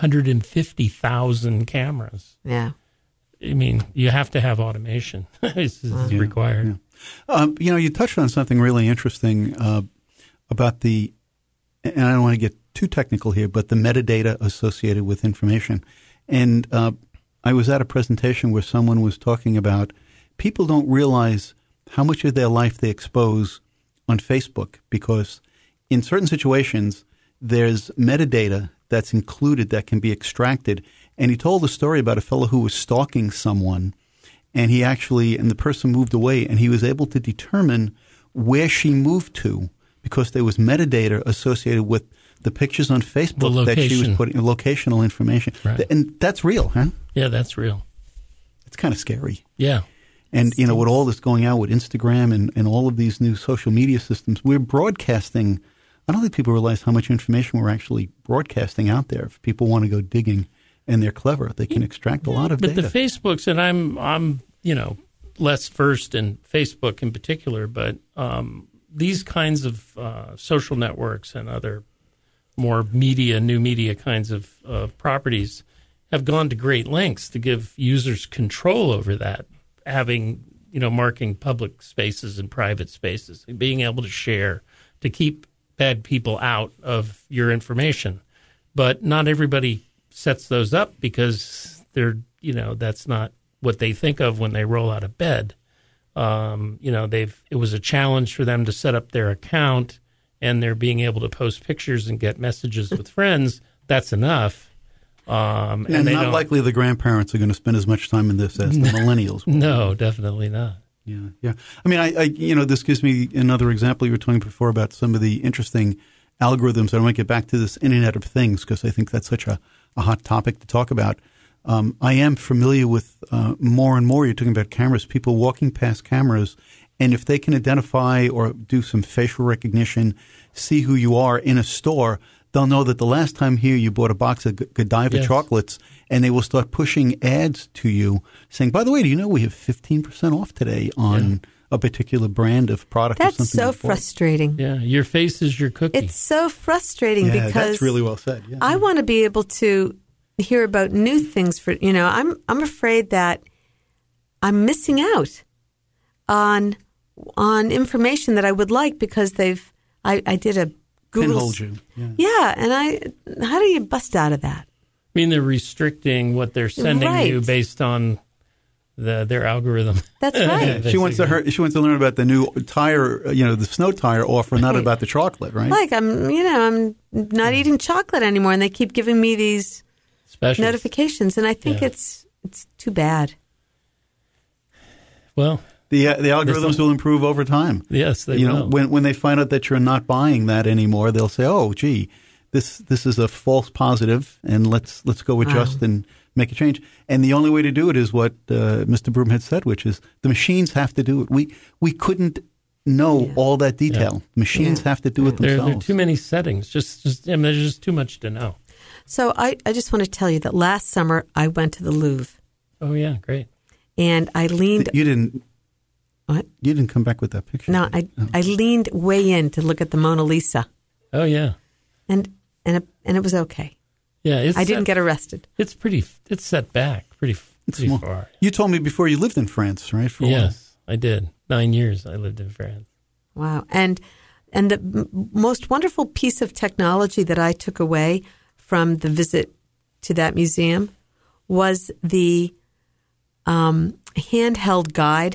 150,000 cameras. Yeah. I mean, you have to have automation. It's required. You touched on something really interesting. about and I don't want to get too technical here, but the metadata associated with information. And I was at a presentation where someone was talking about people don't realize how much of their life they expose on Facebook, because in certain situations, there's metadata that's included that can be extracted. And he told a story about a fellow who was stalking someone, and the person moved away, and he was able to determine where she moved to because there was metadata associated with the pictures on Facebook that she was putting, locational information. Right. And that's real, huh? Yeah, that's real. It's kind of scary. Yeah. And, with all this going out with Instagram and all of these new social media systems, we're broadcasting. I don't think people realize how much information we're actually broadcasting out there. If people want to go digging and they're clever, they can extract a lot of data. But the Facebooks, and I'm less versed in Facebook in particular, but these kinds of social networks and other more new media kinds of properties have gone to great lengths to give users control over that, having, marking public spaces and private spaces, and being able to share, to keep bad people out of your information. But not everybody sets those up because they're, that's not what they think of when they roll out of bed. It was a challenge for them to set up their account, and they're being able to post pictures and get messages with friends. That's enough. And not likely the grandparents are going to spend as much time in this as the millennials will. No, definitely not. Yeah. I mean, I this gives me another example. You were talking before about some of the interesting algorithms. I want to get back to this Internet of Things because I think that's such a hot topic to talk about. I am familiar with more and more. You're talking about cameras, people walking past cameras, and if they can identify or do some facial recognition, see who you are in a store, they'll know that the last time here you bought a box of Godiva chocolates, and they will start pushing ads to you saying, by the way, do you know we have 15% off today on a particular brand of product or something? That's so frustrating. Yeah, your face is your cookie. It's so frustrating because that's really well said. Yeah. I want to be able to hear about new things I'm afraid that I'm missing out on information that I would like because I did a Google. Pinhold you. Yeah, and how do you bust out of that? I mean, they're restricting what they're sending you based on their algorithm. That's right. She wants to learn about the new tire, the snow tire offer, not about the chocolate, right? Like I'm not eating chocolate anymore, and they keep giving me these specials, notifications, and I think it's too bad. Well, the algorithms will improve over time. Yes, they will. When they find out that you're not buying that anymore, they'll say, "Oh, gee, this is a false positive, and let's go adjust and make a change." And the only way to do it is what Mr. Broom had said, which is the machines have to do it. We couldn't know all that detail. Machines have to do it themselves. There are too many settings. There's just too much to know. So I just want to tell you that last summer I went to the Louvre. Oh yeah, great. And I leaned. You didn't. What? You didn't come back with that picture. No, I leaned way in to look at the Mona Lisa. Oh yeah. And it was okay. Yeah, I didn't get arrested. It's set back pretty far. You told me before you lived in France, right? Yes, I did. 9 years I lived in France. Wow. And the most wonderful piece of technology that I took away from the visit to that museum was the handheld guide,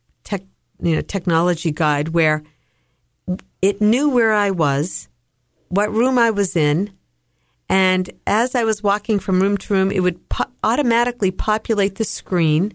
technology guide, where it knew where I was, what room I was in, and as I was walking from room to room, it would automatically populate the screen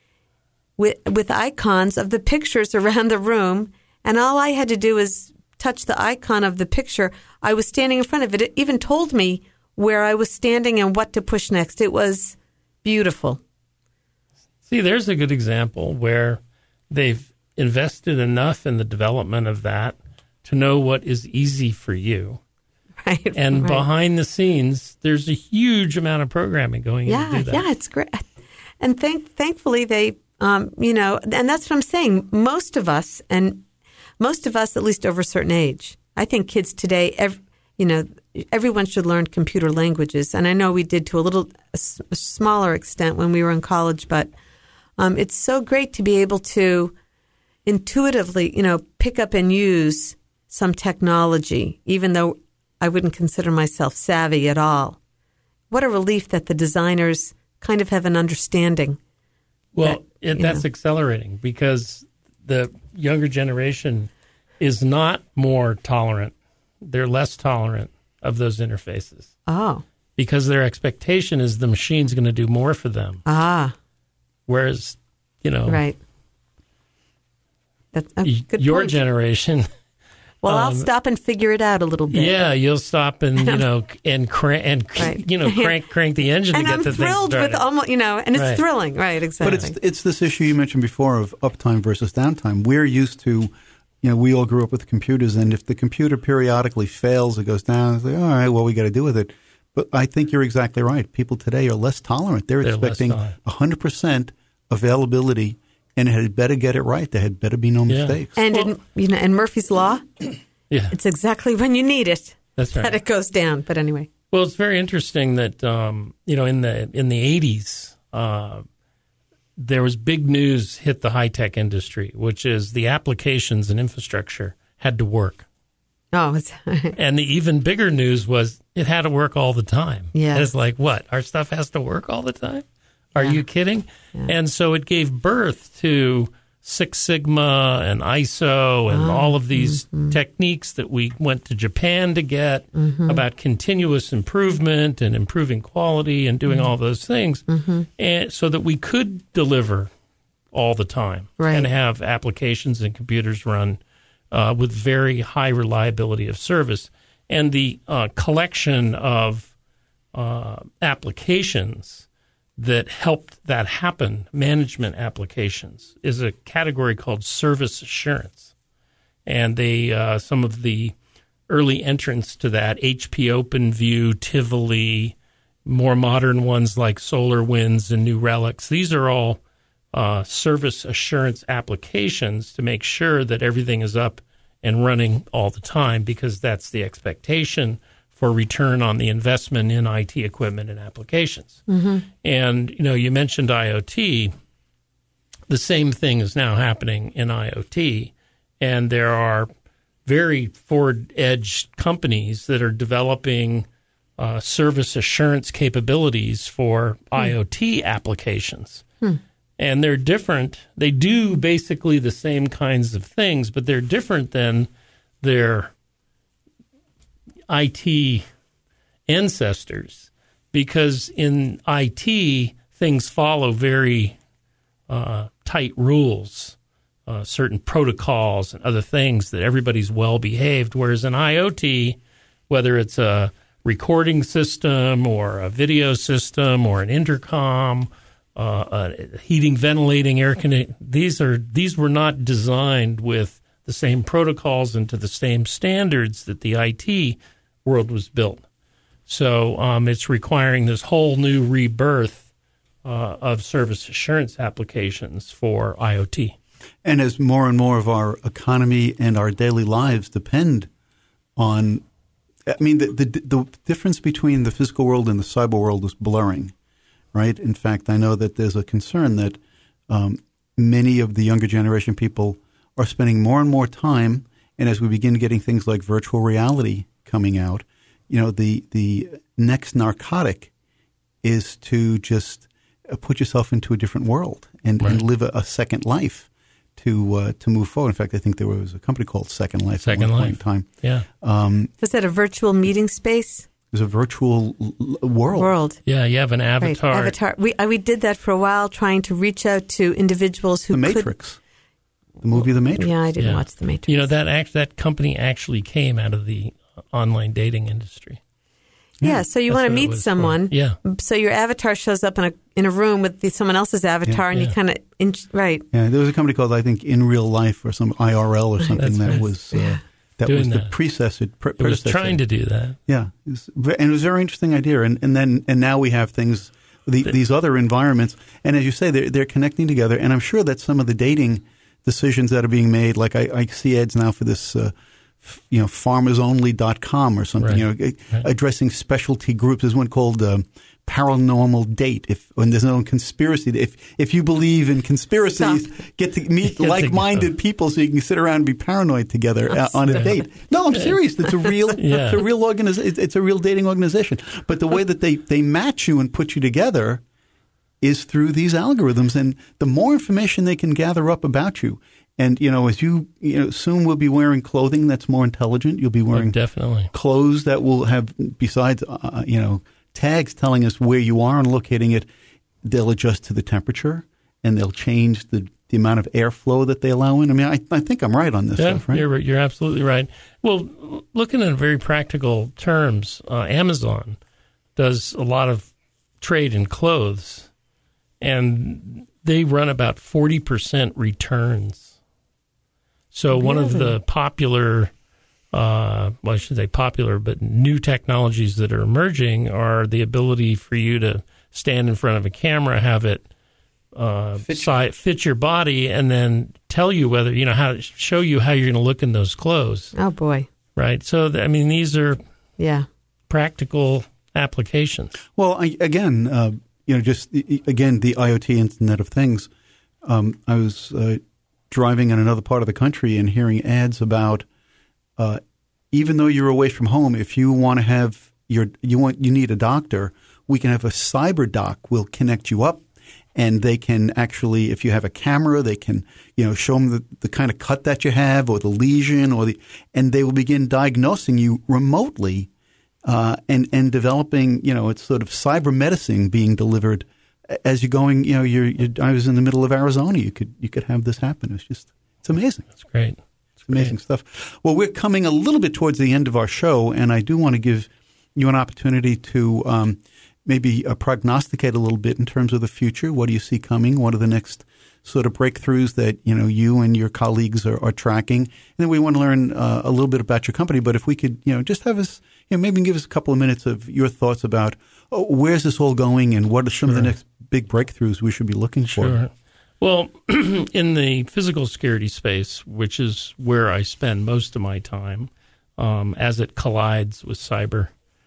with icons of the pictures around the room, and all I had to do was touch the icon of the picture I was standing in front of. It even told me where I was standing and what to push next. It was beautiful. See, there's a good example where they've invested enough in the development of that to know what is easy for you. Right. And behind the scenes, there's a huge amount of programming going into do that. Yeah, it's great. And thankfully they, and that's what I'm saying. Most of us, at least over a certain age, I think kids today, everyone should learn computer languages. And I know we did to a smaller extent when we were in college, but it's so great to be able to intuitively, pick up and use some technology, even though I wouldn't consider myself savvy at all. What a relief that the designers kind of have an understanding. Well, that's accelerating because the younger generation is not more tolerant. They're less tolerant of those interfaces. Oh. Because their expectation is the machine's going to do more for them. Ah. Whereas, Right. That's a good your point. Generation. Well, I'll stop and figure it out a little bit. Yeah, you'll stop and crank the engine and to get I'm the thing thrilled started. with almost, and it's thrilling, right? Exactly. But it's this issue you mentioned before of uptime versus downtime. We're used to, we all grew up with computers, and if the computer periodically fails, it goes down. It's like, all right, well, we got to deal with it. But I think you're exactly right. People today are less tolerant. They're expecting 100% availability. And it had better get it right. There had better be no mistakes. And in Murphy's Law, it's exactly when you need it that it goes down. But anyway, well, it's very interesting that in the 80s, there was big news hit the high tech industry, which is the applications and infrastructure had to work. Oh, and the even bigger news was it had to work all the time. Yeah, and it's like, what? Our stuff has to work all the time? Are you kidding? Yeah. And so it gave birth to Six Sigma and ISO and all of these techniques that we went to Japan to get about continuous improvement and improving quality and doing all those things, and so that we could deliver all the time and have applications and computers run with very high reliability of service. And the collection of applications that helped that happen, management applications, is a category called service assurance. And they some of the early entrants to that, HP OpenView, Tivoli, more modern ones like SolarWinds and New Relics, these are all service assurance applications to make sure that everything is up and running all the time, because that's the expectation for return on the investment in IT equipment and applications. And, you mentioned IoT. The same thing is now happening in IoT. And there are very forward-edge companies that are developing service assurance capabilities for IoT applications. And they're different. They do basically the same kinds of things, but they're different than their IT ancestors, because in IT, things follow very tight rules, certain protocols and other things that everybody's well behaved, whereas in IoT, whether it's a recording system or a video system or an intercom, heating, ventilating, air conditioning, these were not designed with the same protocols and to the same standards that the IT world was built. So it's requiring this whole new rebirth of service assurance applications for IoT. And as more and more of our economy and our daily lives depend on, the difference between the physical world and the cyber world is blurring, right? In fact, I know that there's a concern that many of the younger generation people are spending more and more time, and as we begin getting things like virtual reality coming out, the next narcotic is to just put yourself into a different world and live a second life to move forward. In fact, I think there was a company called Second Life at one point in time. Yeah. Was that a virtual meeting space? It was a virtual world. Yeah, you have an avatar. Right. Avatar. We did that for a while, trying to reach out to individuals who The Matrix. The movie The Matrix. Yeah, I didn't watch The Matrix. That company actually came out of the online dating industry. Yeah, so you want to meet someone. Yeah. So your avatar shows up in a room with someone else's avatar, and you kind of right. Yeah, there was a company called, I think, In Real Life or some IRL or something that was the predecessor. It was trying to do that. Yeah, and it was a very interesting idea. And now we have things, these other environments, and as you say, they're connecting together. And I'm sure that some of the dating decisions that are being made, like I see ads now for this. farmersonly.com or something, addressing specialty groups. There's one called paranormal date. When there's no conspiracy, if you believe in conspiracies, get to meet like-minded people so you can sit around and be paranoid together on a date. No, I'm serious. It's a real, it's a real it's a real dating organization. But the way that they match you and put you together is through these algorithms, and the more information they can gather up about you. And, as you soon we'll be wearing clothing that's more intelligent. You'll be wearing definitely clothes that will have, besides, tags telling us where you are and locating it, they'll adjust to the temperature and they'll change the amount of airflow that they allow in. I mean, I think I'm right on this stuff, right? You're absolutely right. Well, looking at very practical terms, Amazon does a lot of trade in clothes, and they run about 40% returns. So one of the popular, I shouldn't say popular, but new technologies that are emerging are the ability for you to stand in front of a camera, have it fit your body, and then tell you whether, how to show you how you're going to look in those clothes. Oh, boy. Right. So, these are practical applications. Well, again, the IoT Internet of Things. I was driving in another part of the country and hearing ads about even though you're away from home, if you want to have you need a doctor, we can have a cyber doc. We'll connect you up, and they can actually, if you have a camera, they can show them the kind of cut that you have or the lesion and they will begin diagnosing you remotely and developing it's sort of cyber medicine being delivered. As you're going, I was in the middle of Arizona. You could have this happen. It's amazing. That's great. It's amazing stuff. Well, we're coming a little bit towards the end of our show, and I do want to give you an opportunity to maybe prognosticate a little bit in terms of the future. What do you see coming? What are the next sort of breakthroughs that you and your colleagues are tracking? And then we want to learn a little bit about your company. But if we could, just have us, maybe give us a couple of minutes of your thoughts about where's this all going, and what are some of the next big breakthroughs we should be looking for? Sure. Well, in the physical security space, which is where I spend most of my time, as it collides with cyber,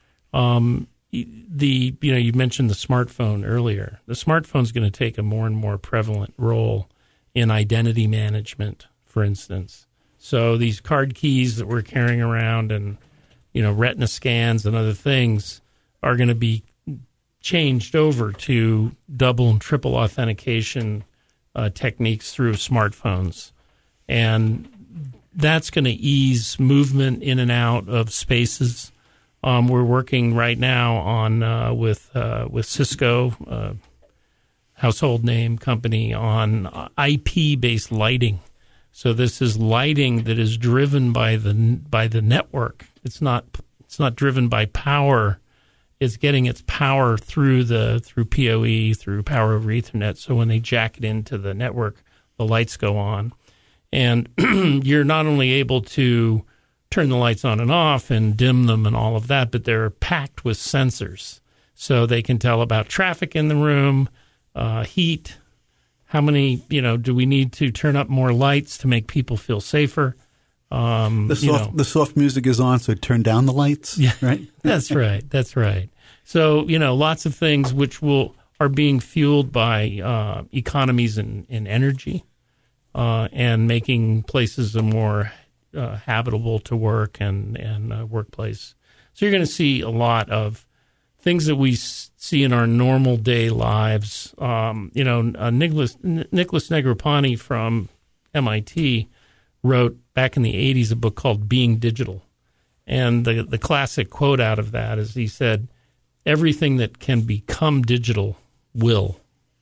you mentioned the smartphone earlier. The smartphone is going to take a more and more prevalent role in identity management, for instance. So these card keys that we're carrying around and retina scans and other things are going to be changed over to double and triple authentication techniques through smartphones. And that's going to ease movement in and out of spaces. We're working right now on with Cisco, household name company, on IP-based lighting. So this is lighting that is driven by the network. It's not driven by power. It's getting its power through PoE, through power over Ethernet. So when they jack it into the network, the lights go on. And you're not only able to turn the lights on and off and dim them and all of that, but they're packed with sensors. So they can tell about traffic in the room, heat, how many, do we need to turn up more lights to make people feel safer? The soft music is on, so turn down the lights, right? That's right. That's right. So, lots of things which are being fueled by economies in energy and making places a more habitable to work and workplace. So you're going to see a lot of things that we see in our normal day lives. Nicholas Negroponte from MIT wrote back in the 80s a book called Being Digital. And the classic quote out of that is he said, everything that can become digital will.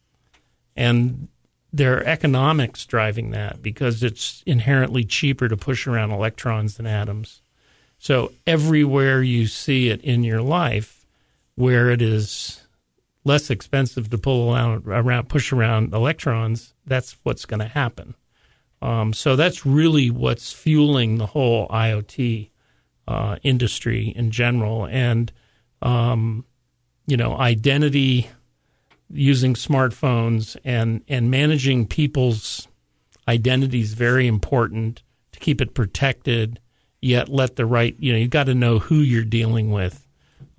And there are economics driving that because it's inherently cheaper to push around electrons than atoms. So everywhere you see it in your life where it is less expensive to push around electrons, that's what's going to happen. So that's really what's fueling the whole IoT industry in general. And, identity using smartphones and managing people's identity is very important to keep it protected, yet let the right, you've got to know who you're dealing with.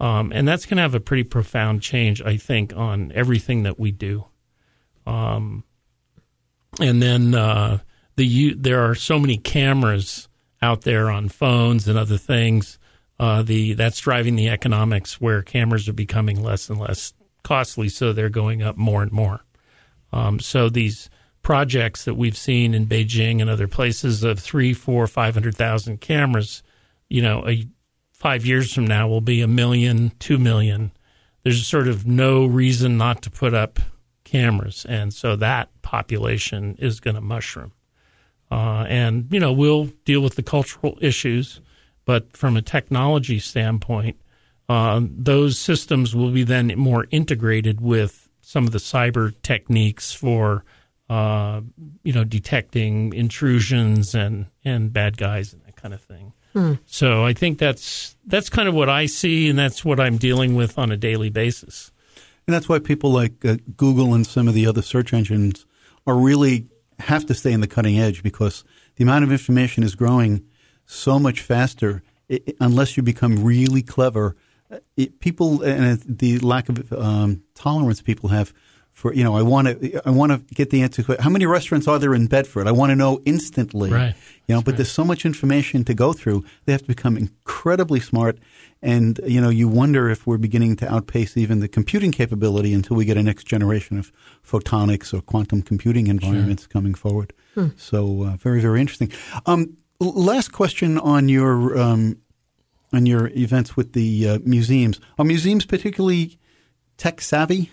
And that's going to have a pretty profound change, I think, on everything that we do. And then there are so many cameras out there on phones and other things. That's driving the economics where cameras are becoming less and less costly, so they're going up more and more. So these projects that we've seen in Beijing and other places of 300,000, 400,000, 500,000 cameras, 5 years from now will be 1 million, 2 million. There's sort of no reason not to put up cameras, and so that population is going to mushroom. And we'll deal with the cultural issues, but from a technology standpoint, those systems will be then more integrated with some of the cyber techniques for detecting intrusions and bad guys and that kind of thing. So I think that's kind of what I see, and that's what I'm dealing with on a daily basis. And that's why people like Google and some of the other search engines have to stay in the cutting edge, because the amount of information is growing so much faster. Unless you become really clever, people and the lack of tolerance people have for I want to get the answer. How many restaurants are there in Bedford? I want to know instantly. Right. But there's so much information to go through. They have to become incredibly smart, and you wonder if we're beginning to outpace even the computing capability until we get a next generation of photonics or quantum computing environments coming forward. So very, very interesting. Last question on your events with the museums. Are museums particularly tech savvy?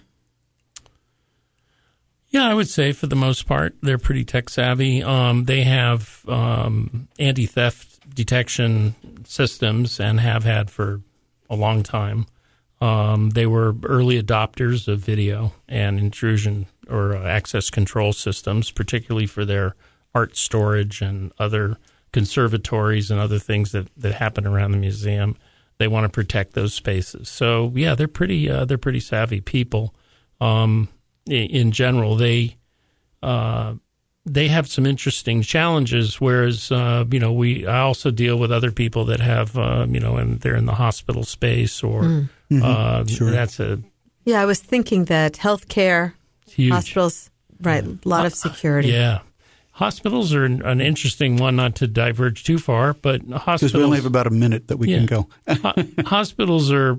Yeah, I would say for the most part they're pretty tech savvy. They have anti-theft detection systems and have had for a long time. They were early adopters of video and intrusion or access control systems, particularly for their art storage and other conservatories and other things that happen around the museum. They want to protect those spaces. So yeah, they're pretty savvy people. In general, they have some interesting challenges. Whereas I also deal with other people that have and they're in the hospital space or Sure. That's a I was thinking that healthcare, huge. Hospitals, right, a lot of security. Yeah. Hospitals are an interesting one, not to diverge too far, but hospitals... Because we only have about a minute that we can go. Hospitals are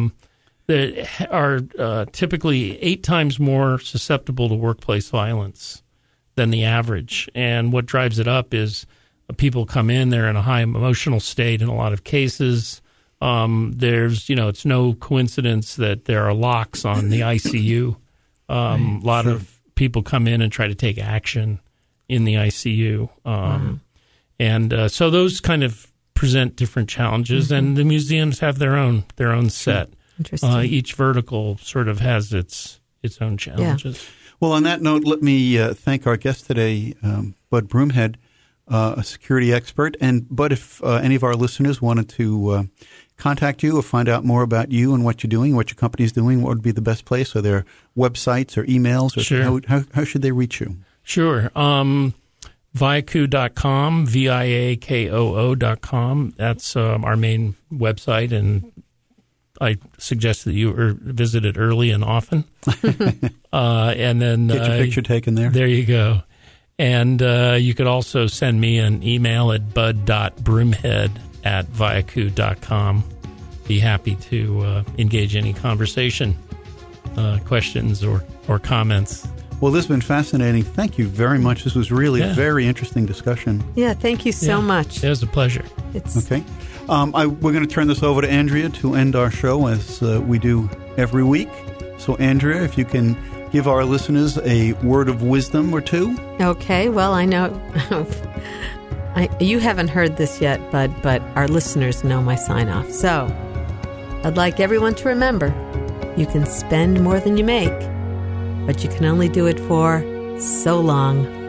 typically 8 times more susceptible to workplace violence than the average. And what drives it up is people come in, they're in a high emotional state in a lot of cases. There's, it's no coincidence that there are locks on the ICU. A lot of people come in and try to take action in the ICU. And so those kind of present different challenges, and the museums have their own set. Interesting. Each vertical sort of has its own challenges. Yeah. Well, on that note, let me thank our guest today, Bud Broomhead, a security expert. And Bud, if any of our listeners wanted to contact you or find out more about you and what you're doing, what your company's doing, what would be the best place? Are there websites or emails? Or sure. How should they reach you? Sure. Viakoo.com, VIAKOO.com. That's our main website, and I suggest that you visit it early and often. And then get your picture taken there. There you go. And you could also send me an email at bud.broomhead@viakoo.com. Be happy to engage any conversation, questions, or comments. Well, this has been fascinating. Thank you very much. This was really a very interesting discussion. Yeah, thank you so much. It was a pleasure. Okay. We're going to turn this over to Andrea to end our show, as we do every week. So, Andrea, if you can give our listeners a word of wisdom or two. Okay. Well, I know you haven't heard this yet, Bud, but our listeners know my sign-off. So, I'd like everyone to remember, you can spend more than you make, but you can only do it for so long.